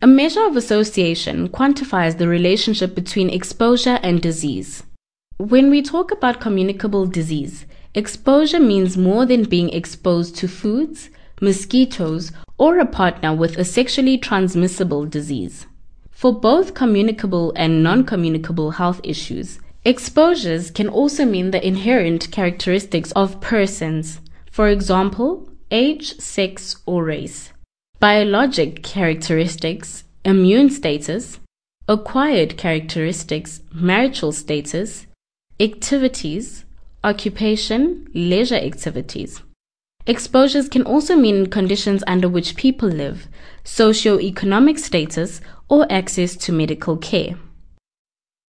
A measure of association quantifies the relationship between exposure and disease. When we talk about communicable disease, exposure means more than being exposed to foods, mosquitoes, or a partner with a sexually transmissible disease. For both communicable and non-communicable health issues, exposures can also mean the inherent characteristics of persons, for example, age, sex, or race. Biologic characteristics, immune status, acquired characteristics, marital status, activities, occupation, leisure activities. Exposures can also mean conditions under which people live, socio-economic status, or access to medical care.